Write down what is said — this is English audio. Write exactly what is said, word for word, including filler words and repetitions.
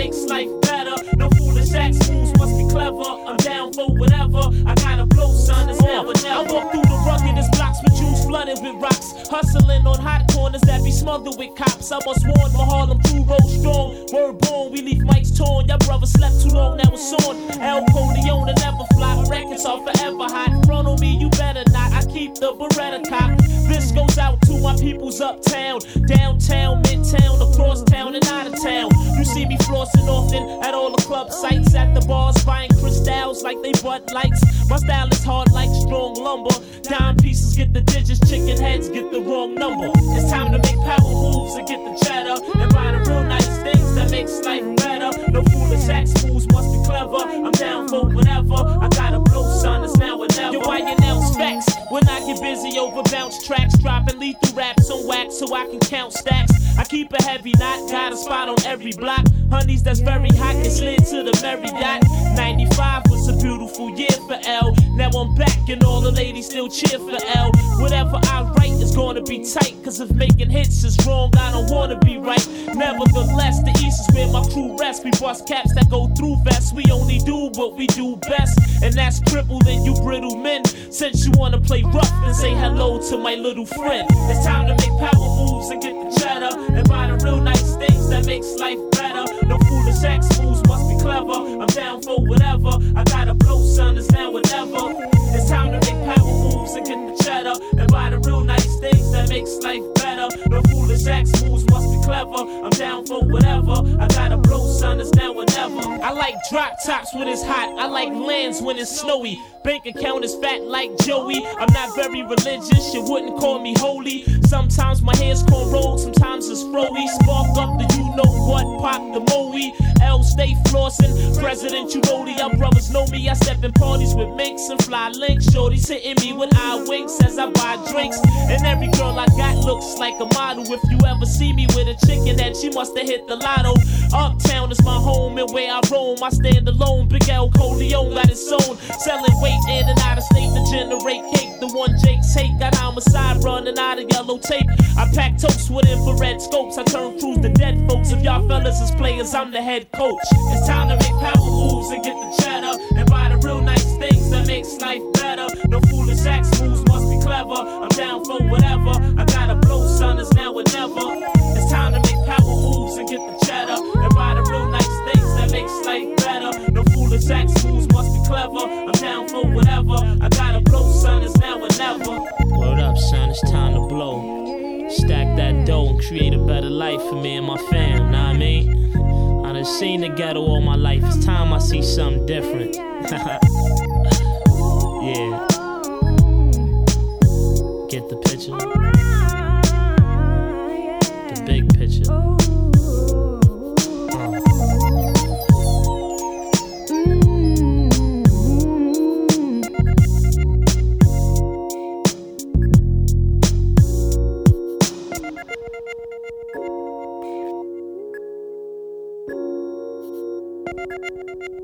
makes life better. No foolish acts, fools must be clever. I'm down for whatever. I gotta blow, son, it's now or never. I walk through the ruggedest blocks with Jews flooded with rocks. Hustling on hot corners that be smothered with cops. I was warned my Harlem crew roll strong. Word born, we leave mics torn. Y'all brothers slept too long, now it's on. El Corleone never fly. Records are forever hot. Front on me, you better not. I keep the Beretta cock. This goes out to my peoples uptown, downtown, midtown, across town, and out of town. You see me flossing often at all the club sites, at the bars, buying crystals like they Bud Lights. My style is hard like strong lumber. Dime pieces get the digits, chicken heads get the wrong number. It's time to make power moves and get the cheddar and buy the real nice things that makes life better. No foolish acts, fools must be clever. I'm down for whatever. I gotta blow, son, it's now or never. Yo, I announce facts when I get busy over bounce tracks, dropping lethal raps on wax so I can count stacks. I keep a heavy knot, got a spot on every block. Honeys that's very hot get slid to the Marriott. ninety-five was a beautiful year for L. Now I'm back and all the ladies still cheer for L. Whatever I write is gonna be tight, cause if making hits is wrong, I don't wanna be right. Nevertheless, the East is where my crew rests. We bust caps that go through vests. We only do what we do best, and that's crippled in you brittle men. Since you wanna play rough, then say hello to my little friend. It's time to make power moves and get the cheddar and buy the real nice things that makes life better. No foolish acts, fools must be clever. I'm down for whatever. I gotta blow, son, it's now or never. It's time to make power moves and get the cheddar and buy the real nice things that makes life better. No foolish acts, fools must be clever. I'm down for whatever. I gotta blow, son, it's now or never. I like drop tops when it's hot. I like lands when it's snowy. Bank account is fat like Joey. I'm not very religious, you wouldn't call me holy. Sometimes my hair's cornrowed, sometimes it's froey. Spark up the you know what, pop the moe. L stay flossing, President you roll. Y'all brothers know me. I step in parties with minks and fly links. Shorty's hitting me with eye winks as I buy drinks. And every girl I got looks like a model. If you ever see me with a chicken head, she must have hit the lotto. Uptown is my home and where I roam. I stand alone, Big El Corleone got his own. Selling weight in and out of state to generate cake. The one Jake's hate got homicide running out of yellow tape. I pack toast with infrared scopes. I turn crews to dead folks. If y'all fellas is players, I'm the head coach. It's time to make power moves and get the cheddar and buy the real nice things that makes life better. No foolish acts, fools must be clever. I'm down for whatever. I gotta blow, son, it's now or never. It's time to make power moves and get the cheddar and buy the real nice things that makes life better. No foolish acts, fools must be clever. I'm down for whatever. I gotta blow, son, it's now or never. Word up, son, it's time to blow. Stack that dough and create a better life for me and my fam, know what I mean? I done seen the ghetto all my life, it's time I see something different. Yeah. Get the picture? The big picture. Uh.